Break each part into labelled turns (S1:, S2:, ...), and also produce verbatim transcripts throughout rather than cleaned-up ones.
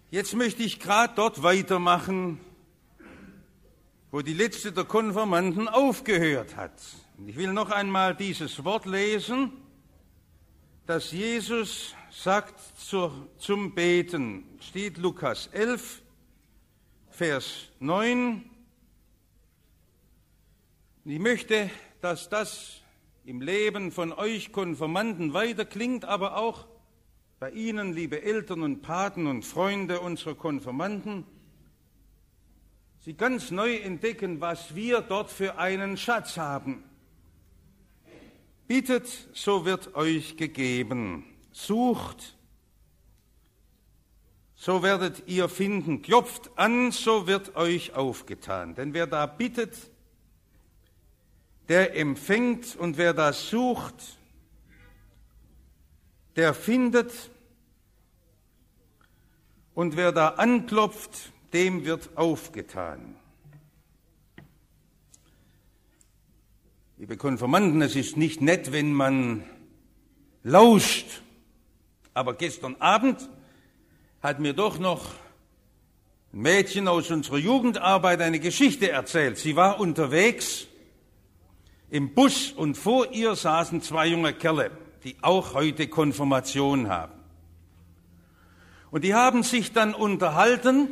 S1: Jetzt möchte ich gerade dort weitermachen, wo die letzte der Konfirmanden aufgehört hat. Und ich will noch einmal dieses Wort lesen, das Jesus sagt zur, zum Beten. Steht Lukas elf, Vers neun. Und ich möchte, dass das im Leben von euch Konfirmanden weiterklingt, aber auch bei Ihnen, liebe Eltern und Paten und Freunde unserer Konfirmanden, Sie ganz neu entdecken, was wir dort für einen Schatz haben. Bittet, so wird euch gegeben. Sucht, so werdet ihr finden. Klopft an, so wird euch aufgetan. Denn wer da bittet, der empfängt, und wer da sucht, der findet, und wer da anklopft, dem wird aufgetan. Liebe Konfirmanden, es ist nicht nett, wenn man lauscht, aber gestern Abend hat mir doch noch ein Mädchen aus unserer Jugendarbeit eine Geschichte erzählt. Sie war unterwegs im Bus und vor ihr saßen zwei junge Kerle, die auch heute Konfirmation haben. Und die haben sich dann unterhalten.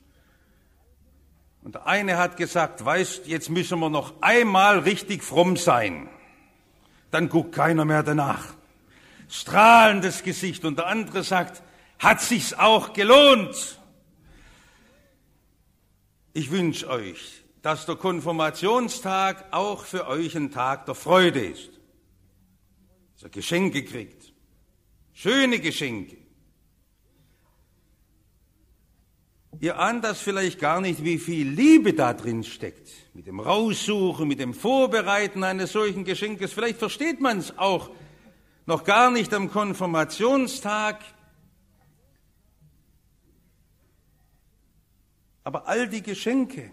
S1: Und der eine hat gesagt, weißt, jetzt müssen wir noch einmal richtig fromm sein. Dann guckt keiner mehr danach. Strahlendes Gesicht. Und der andere sagt, hat sich's auch gelohnt. Ich wünsche euch, dass der Konfirmationstag auch für euch ein Tag der Freude ist. Dass ihr Geschenke kriegt. Schöne Geschenke. Ihr ahnt das vielleicht gar nicht, wie viel Liebe da drin steckt. Mit dem Raussuchen, mit dem Vorbereiten eines solchen Geschenkes. Vielleicht versteht man es auch noch gar nicht am Konfirmationstag. Aber all die Geschenke,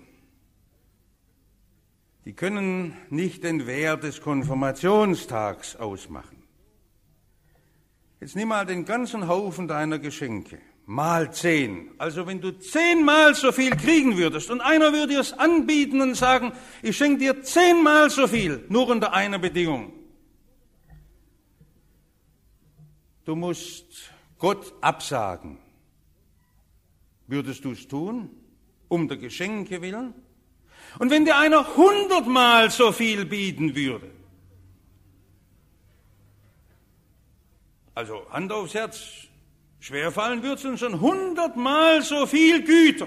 S1: die können nicht den Wert des Konfirmationstags ausmachen. Jetzt nimm mal den ganzen Haufen deiner Geschenke. Mal zehn. Also wenn du zehnmal so viel kriegen würdest und einer würde dir es anbieten und sagen, ich schenke dir zehnmal so viel, nur unter einer Bedingung. Du musst Gott absagen. Würdest du es tun, um der Geschenke willen? Und wenn dir einer hundertmal so viel bieten würde, also Hand aufs Herz, schwerfallen wird es uns schon hundertmal so viel Güter.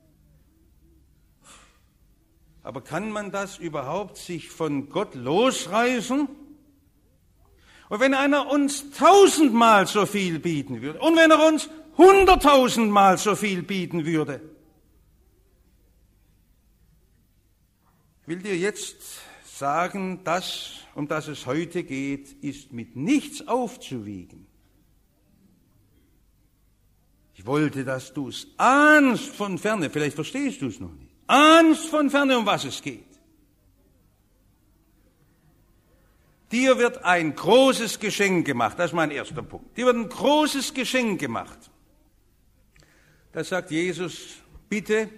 S1: Aber kann man das überhaupt sich von Gott losreißen? Und wenn einer uns tausendmal so viel bieten würde, und wenn er uns hunderttausendmal so viel bieten würde, ich will dir jetzt sagen, das, um das es heute geht, ist mit nichts aufzuwiegen. Ich wollte, dass du es ahnst von ferne, vielleicht verstehst du es noch nicht, ahnst von ferne, um was es geht. Dir wird ein großes Geschenk gemacht, das ist mein erster Punkt. Dir wird ein großes Geschenk gemacht. Da sagt Jesus, bitte,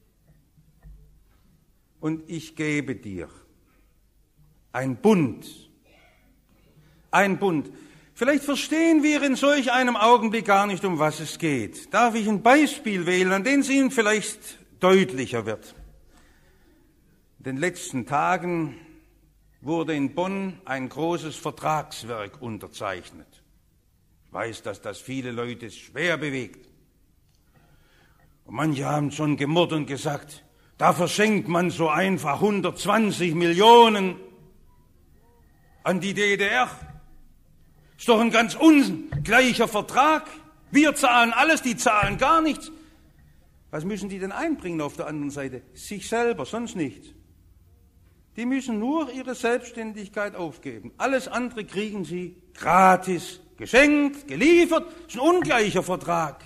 S1: und ich gebe dir ein Bund, ein Bund. Vielleicht verstehen wir in solch einem Augenblick gar nicht, um was es geht. Darf ich ein Beispiel wählen, an dem es Ihnen vielleicht deutlicher wird? In den letzten Tagen wurde in Bonn ein großes Vertragswerk unterzeichnet. Ich weiß, dass das viele Leute schwer bewegt. Und manche haben schon gemurrt und gesagt, da verschenkt man so einfach hundertzwanzig Millionen an die D D R. Ist doch ein ganz ungleicher Vertrag. Wir zahlen alles, die zahlen gar nichts. Was müssen die denn einbringen auf der anderen Seite? Sich selber, sonst nichts. Die müssen nur ihre Selbstständigkeit aufgeben. Alles andere kriegen sie gratis, geschenkt, geliefert. Ist ein ungleicher Vertrag.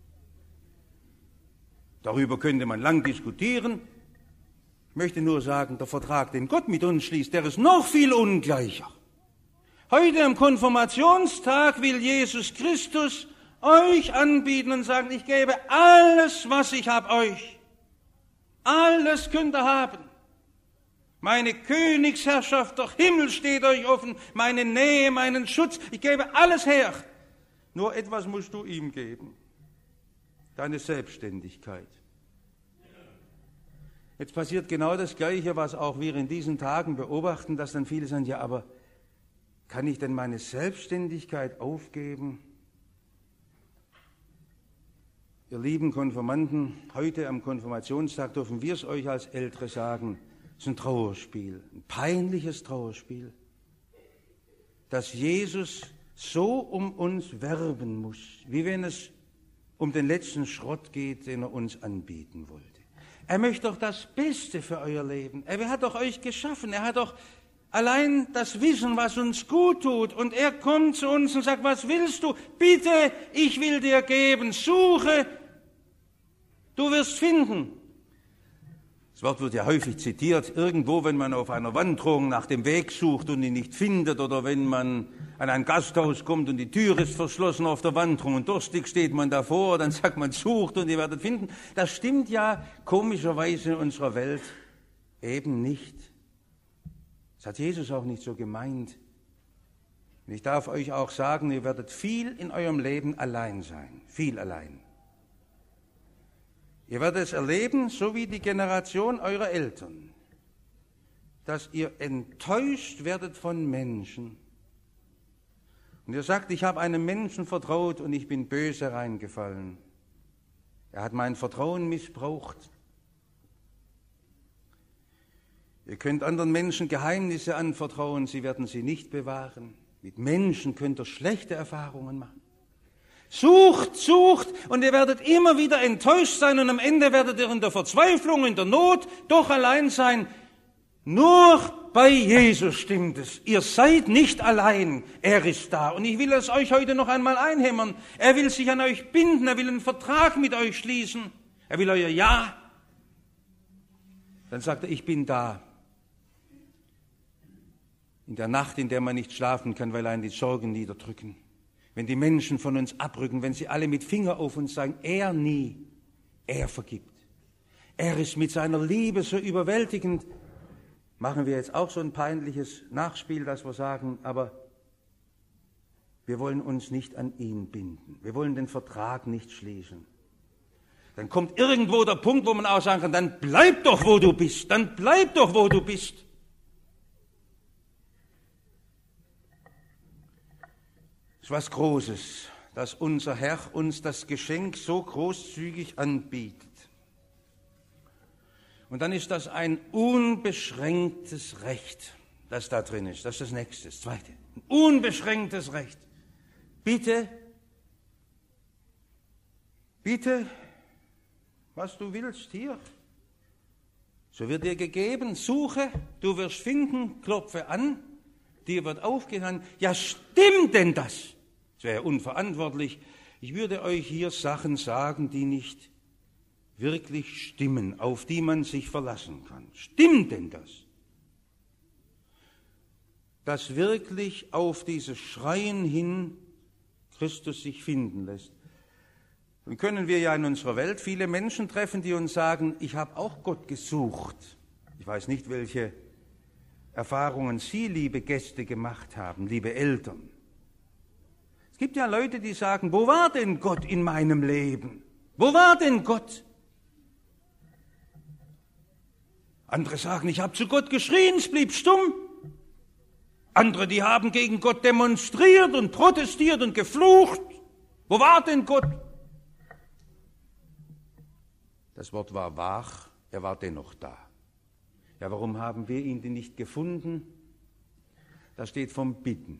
S1: Darüber könnte man lang diskutieren. Ich möchte nur sagen, der Vertrag, den Gott mit uns schließt, der ist noch viel ungleicher. Heute am Konfirmationstag will Jesus Christus euch anbieten und sagen, ich gebe alles, was ich habe, euch. Alles könnt ihr haben. Meine Königsherrschaft, der Himmel steht euch offen, meine Nähe, meinen Schutz, ich gebe alles her. Nur etwas musst du ihm geben, deine Selbstständigkeit. Jetzt passiert genau das Gleiche, was auch wir in diesen Tagen beobachten, dass dann viele sagen, ja, aber kann ich denn meine Selbstständigkeit aufgeben? Ihr lieben Konfirmanden, heute am Konfirmationstag dürfen wir es euch als Ältere sagen, es ist ein Trauerspiel, ein peinliches Trauerspiel, dass Jesus so um uns werben muss, wie wenn es um den letzten Schrott geht, den er uns anbieten wollte. Er möchte doch das Beste für euer Leben. Er hat doch euch geschaffen. Er hat doch allein das Wissen, was uns gut tut. Und er kommt zu uns und sagt, was willst du? Bitte, ich will dir geben. Suche, du wirst finden. Das Wort wird ja häufig zitiert, irgendwo, wenn man auf einer Wanderung nach dem Weg sucht und ihn nicht findet, oder wenn man an ein Gasthaus kommt und die Tür ist verschlossen auf der Wanderung und durstig steht man davor, dann sagt man, sucht und ihr werdet finden. Das stimmt ja komischerweise in unserer Welt eben nicht. Das hat Jesus auch nicht so gemeint. Und ich darf euch auch sagen, ihr werdet viel in eurem Leben allein sein, viel allein. Ihr werdet es erleben, so wie die Generation eurer Eltern, dass ihr enttäuscht werdet von Menschen. Und ihr sagt, ich habe einem Menschen vertraut und ich bin böse reingefallen. Er hat mein Vertrauen missbraucht. Ihr könnt anderen Menschen Geheimnisse anvertrauen, sie werden sie nicht bewahren. Mit Menschen könnt ihr schlechte Erfahrungen machen. Sucht, sucht und ihr werdet immer wieder enttäuscht sein und am Ende werdet ihr in der Verzweiflung, in der Not doch allein sein. Nur bei Jesus stimmt es. Ihr seid nicht allein. Er ist da. Und ich will es euch heute noch einmal einhämmern. Er will sich an euch binden. Er will einen Vertrag mit euch schließen. Er will euer Ja. Dann sagt er, ich bin da. In der Nacht, in der man nicht schlafen kann, weil einen die Sorgen niederdrücken. Wenn die Menschen von uns abrücken, wenn sie alle mit Finger auf uns sagen, er nie, er vergibt. Er ist mit seiner Liebe so überwältigend. Machen wir jetzt auch so ein peinliches Nachspiel, dass wir sagen, aber wir wollen uns nicht an ihn binden. Wir wollen den Vertrag nicht schließen. Dann kommt irgendwo der Punkt, wo man auch sagen kann, dann bleib doch, wo du bist. Dann bleib doch, wo du bist. Es ist was Großes, dass unser Herr uns das Geschenk so großzügig anbietet. Und dann ist das ein unbeschränktes Recht, das da drin ist. Das ist das Nächste, das Zweite. Ein unbeschränktes Recht. Bitte, bitte, was du willst, hier. So wird dir gegeben, suche, du wirst finden, klopfe an. Dir wird aufgetan, ja stimmt denn das? Das wäre unverantwortlich. Ich würde euch hier Sachen sagen, die nicht wirklich stimmen, auf die man sich verlassen kann. Stimmt denn das? Dass wirklich auf dieses Schreien hin Christus sich finden lässt. Dann können wir ja in unserer Welt viele Menschen treffen, die uns sagen, ich habe auch Gott gesucht. Ich weiß nicht, welche Erfahrungen Sie, liebe Gäste, gemacht haben, liebe Eltern. Es gibt ja Leute, die sagen, wo war denn Gott in meinem Leben? Wo war denn Gott? Andere sagen, ich habe zu Gott geschrien, es blieb stumm. Andere, die haben gegen Gott demonstriert und protestiert und geflucht. Wo war denn Gott? Das Wort war wahr, er war dennoch da. Ja, warum haben wir ihn denn nicht gefunden? Da steht vom Bitten.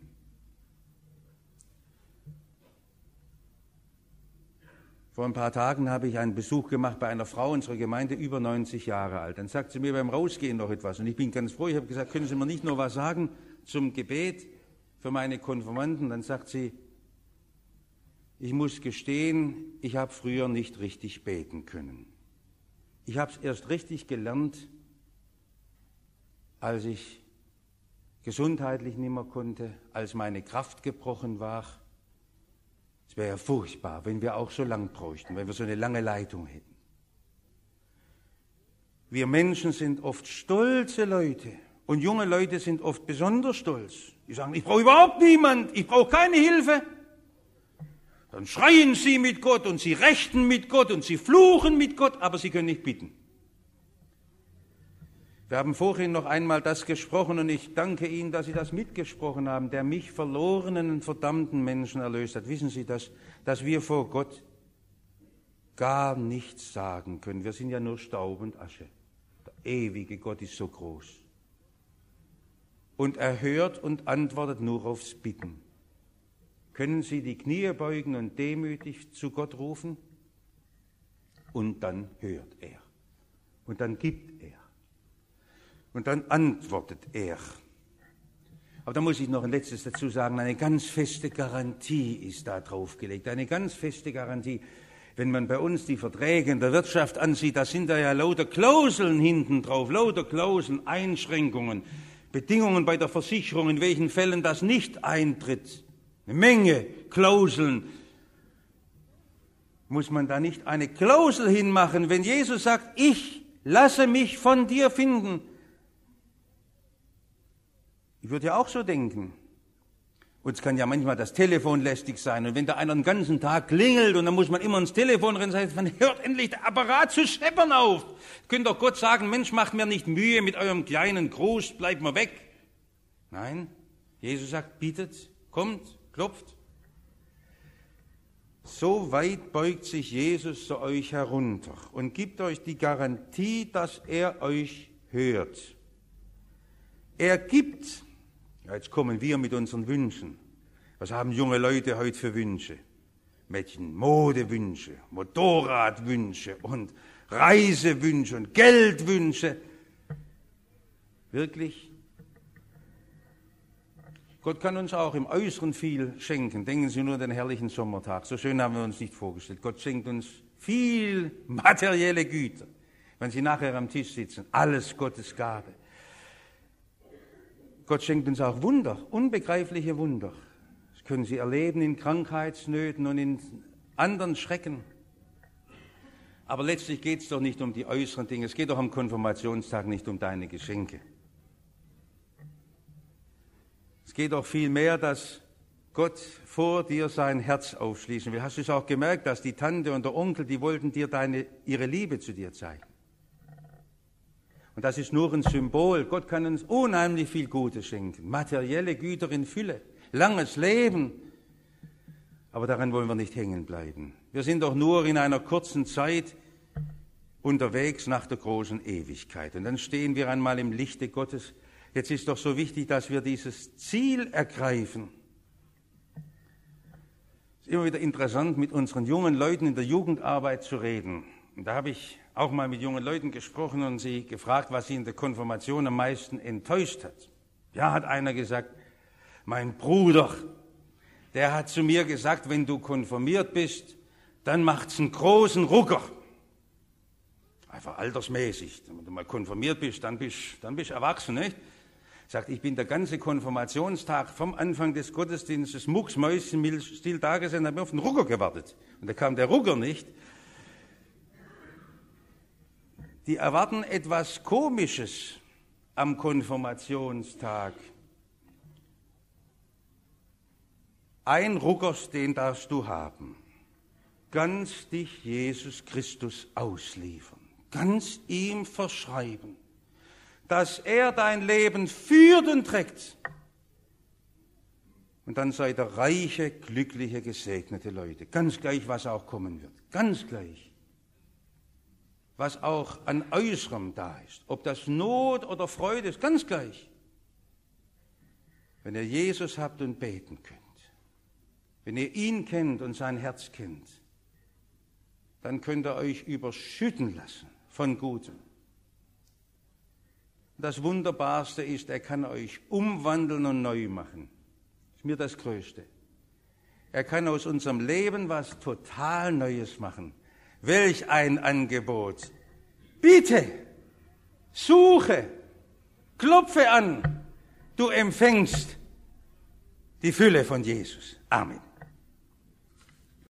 S1: Vor ein paar Tagen habe ich einen Besuch gemacht bei einer Frau unserer Gemeinde, über neunzig Jahre alt. Dann sagt sie mir beim Rausgehen noch etwas und ich bin ganz froh. Ich habe gesagt, können Sie mir nicht nur was sagen zum Gebet für meine Konfirmanden? Dann sagt sie, ich muss gestehen, ich habe früher nicht richtig beten können. Ich habe es erst richtig gelernt, als ich gesundheitlich nicht mehr konnte, als meine Kraft gebrochen war. Es wäre ja furchtbar, wenn wir auch so lang bräuchten, wenn wir so eine lange Leitung hätten. Wir Menschen sind oft stolze Leute und junge Leute sind oft besonders stolz. Die sagen, ich brauche überhaupt niemand, ich brauche keine Hilfe. Dann schreien sie mit Gott und sie rechten mit Gott und sie fluchen mit Gott, aber sie können nicht bitten. Wir haben vorhin noch einmal das gesprochen und ich danke Ihnen, dass Sie das mitgesprochen haben, der mich verlorenen und verdammten Menschen erlöst hat. Wissen Sie, dass, dass wir vor Gott gar nichts sagen können. Wir sind ja nur Staub und Asche. Der ewige Gott ist so groß. Und er hört und antwortet nur aufs Bitten. Können Sie die Knie beugen und demütig zu Gott rufen? Und dann hört er. Und dann gibt er. Und dann antwortet er. Aber da muss ich noch ein letztes dazu sagen, eine ganz feste Garantie ist da draufgelegt. Eine ganz feste Garantie. Wenn man bei uns die Verträge in der Wirtschaft ansieht, da sind da ja lauter Klauseln hinten drauf, lauter Klauseln, Einschränkungen, Bedingungen bei der Versicherung, in welchen Fällen das nicht eintritt. Eine Menge Klauseln. Muss man da nicht eine Klausel hinmachen, wenn Jesus sagt, ich lasse mich von dir finden? Ich würde ja auch so denken. Uns kann ja manchmal das Telefon lästig sein. Und wenn da einer den ganzen Tag klingelt und dann muss man immer ins Telefon rennen, sagt man, hört endlich der Apparat zu scheppern auf. Könnt doch Gott sagen, Mensch, macht mir nicht Mühe mit eurem kleinen Gruß, bleibt mal weg. Nein, Jesus sagt, bittet, kommt, klopft. So weit beugt sich Jesus zu euch herunter und gibt euch die Garantie, dass er euch hört. Er gibt. Ja, jetzt kommen wir mit unseren Wünschen. Was haben junge Leute heute für Wünsche? Mädchen, Modewünsche, Motorradwünsche und Reisewünsche und Geldwünsche. Wirklich? Gott kann uns auch im Äußeren viel schenken. Denken Sie nur an den herrlichen Sommertag. So schön haben wir uns nicht vorgestellt. Gott schenkt uns viel materielle Güter. Wenn Sie nachher am Tisch sitzen, alles Gottes Gabe. Gott schenkt uns auch Wunder, unbegreifliche Wunder. Das können Sie erleben in Krankheitsnöten und in anderen Schrecken. Aber letztlich geht es doch nicht um die äußeren Dinge. Es geht doch am Konfirmationstag nicht um deine Geschenke. Es geht doch vielmehr, dass Gott vor dir sein Herz aufschließen will. Hast du es auch gemerkt, dass die Tante und der Onkel, die wollten dir deine, ihre Liebe zu dir zeigen? Und das ist nur ein Symbol. Gott kann uns unheimlich viel Gutes schenken. Materielle Güter in Fülle. Langes Leben. Aber daran wollen wir nicht hängen bleiben. Wir sind doch nur in einer kurzen Zeit unterwegs nach der großen Ewigkeit. Und dann stehen wir einmal im Lichte Gottes. Jetzt ist doch so wichtig, dass wir dieses Ziel ergreifen. Es ist immer wieder interessant, mit unseren jungen Leuten in der Jugendarbeit zu reden. Und da habe ich auch mal mit jungen Leuten gesprochen und sie gefragt, was sie in der Konfirmation am meisten enttäuscht hat. Ja, hat einer gesagt, mein Bruder, der hat zu mir gesagt, wenn du konfirmiert bist, dann macht's einen großen Rucker. Einfach altersmäßig. Wenn du mal konfirmiert bist, dann bist dann bist erwachsen, nicht? Sagt, ich bin der ganze Konfirmationstag vom Anfang des Gottesdienstes mucksmäuschenstill da gesessen und habe auf den Rucker gewartet. Und da kam der Rucker nicht. Die erwarten etwas Komisches am Konfirmationstag. Ein Rucker, den darfst du haben. Ganz dich Jesus Christus ausliefern. Ganz ihm verschreiben. Dass er dein Leben führt und trägt. Und dann seid ihr reiche, glückliche, gesegnete Leute. Ganz gleich, was auch kommen wird. Ganz gleich. Was auch an Äußerem da ist. Ob das Not oder Freude ist, ganz gleich. Wenn ihr Jesus habt und beten könnt. Wenn ihr ihn kennt und sein Herz kennt. Dann könnt ihr euch überschütten lassen von Gutem. Das Wunderbarste ist, er kann euch umwandeln und neu machen. Das ist mir das Größte. Er kann aus unserem Leben was total Neues machen. Welch ein Angebot. Bitte, suche, klopfe an. Du empfängst die Fülle von Jesus. Amen.